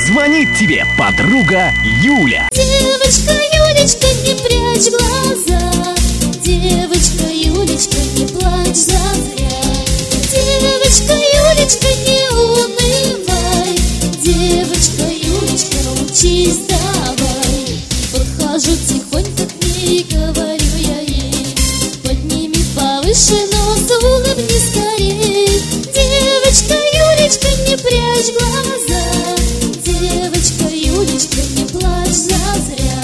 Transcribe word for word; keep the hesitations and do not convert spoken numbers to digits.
Звонит тебе подруга Юля. Девочка Юлечка, не прячь глаза. Девочка Юлечка, не плачь зазря. Девочка Юлечка, не унывай. Девочка Юлечка, учись давай. Подхожу тихонько к ней и говорю я ей: подними повыше нос, улыбнись скорей. Девочка Юлечка, не прячь глаза. Девочка Юлечка, не плачь зазря.